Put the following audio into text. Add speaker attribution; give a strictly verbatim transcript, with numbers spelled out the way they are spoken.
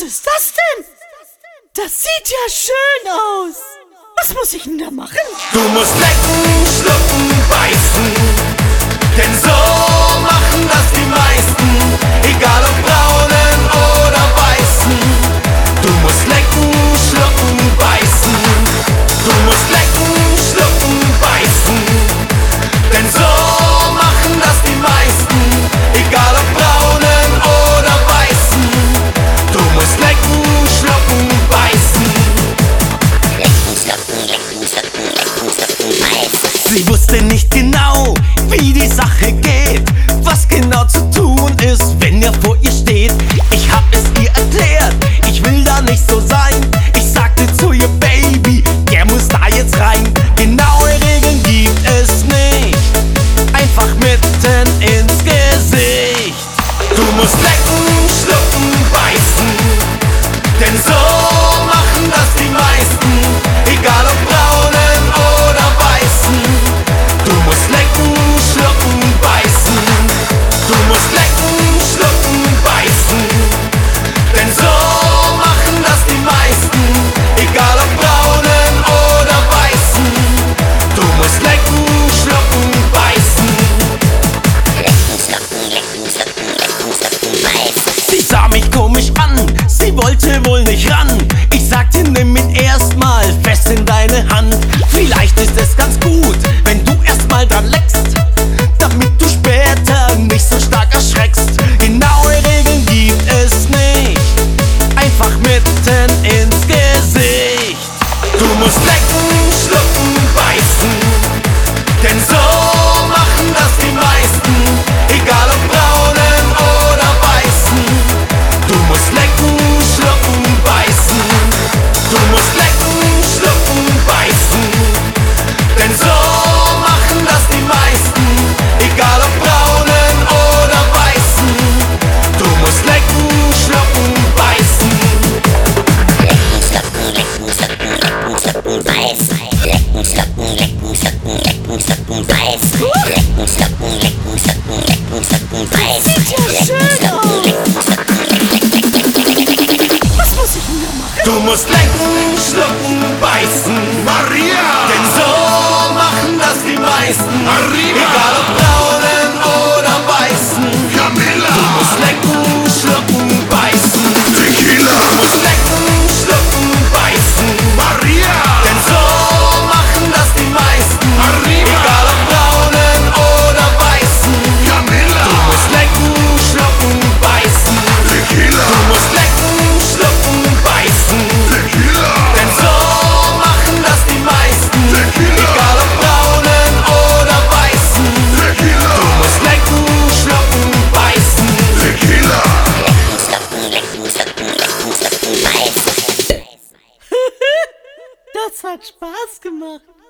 Speaker 1: ist das denn? Das sieht ja schön aus. Was muss ich denn da machen?
Speaker 2: Du musst lecken, schlucken, beißen, denn so machen das die meisten, egal ob braunen oder weißen. Du musst lecken, schlucken, beißen. Du musst lecken, schlucken, beißen, denn so machen das die meisten, egal ob braunen oder weißen. Du musst lecken, schlucken, beißen.
Speaker 3: Lecken, schlucken, lecken, schlucken, lecken, schlucken, beißen.
Speaker 2: Sie wusste nicht genau, wie die Sache geht, was genau zu tun ist, wenn er vor ihr steht. Ich hab es ihr erklärt, ich will da nicht so sein. Ich sagte zu ihr, Baby, der muss da jetzt rein. Genaue Regeln gibt es nicht, einfach mitten ins Gesicht. Du musst lecken, schlucken, beißen, denn so machen das die meisten, egal ob braunen oder weißen. Du musst lecken, schlucken, beißen. Du musst lecken, schlucken, beißen, denn so machen das die meisten, egal ob braunen oder weißen. Du musst lecken, schlucken, beißen.
Speaker 3: Lecken, schlucken, lecken, schlucken, lecken, schlucken, beißen.
Speaker 2: Sie sah mich komisch an, sie wollte wohl nicht ran. Ich sagte, nimm ihn erstmal fest in deine Hand. Vielleicht ist es ganz gut, wenn du erstmal dran leckst, damit du später nicht so stark erschreckst. Genaue Regeln gibt es nicht, einfach mitten ins Gesicht. Du musst lecken, schlucken, beißen, denn so machen das die meisten, egal ob braunen oder weißen. Du musst lecken, schlucken, beißen. Du musst lecken, schlucken, beißen, denn so machen das die meisten, egal ob braunen oder weißen. Du musst lecken, schlucken, beißen.
Speaker 3: Lecken, schlucken, lecken, schlucken, lecken, schlucken, beißen. Lecken, schlucken, lecken, schlucken, lecken, schlucken, beißen. Lecken, schlucken, lecken, schlucken, lecken, schlucken, beißen.
Speaker 1: Sieht ja
Speaker 3: Lecken,
Speaker 1: schön
Speaker 3: schlucken,
Speaker 1: aus.
Speaker 3: lecken, schlucken, lecken, lecken, lecken, lecken, lecken.
Speaker 1: Was muss ich denn da machen?
Speaker 2: Du musst lecken, schlucken, beißen, Maria, denn so machen das die meisten, Arriba. Egal ob braunen oder weißen. Camilla. Du musst lecken, schlucken, beißen, Tequila. Du musst lecken, schlucken, beißen, Maria, denn so machen das die meisten, Arriba. Egal ob braunen oder weißen. Camilla. Du musst lecken, schlucken, beißen, Tequila. Du musst lecken, schlucken, beißen, Tequila. Denn so machen das die meisten, Tequila. Egal ob braunen oder weißen. Tequila. Du musst lecken, schlucken, beißen, Tequila.
Speaker 3: Lecken, schlucken, lecken, schlucken, lecken, schlucken, beißen.
Speaker 1: Das hat Spaß gemacht.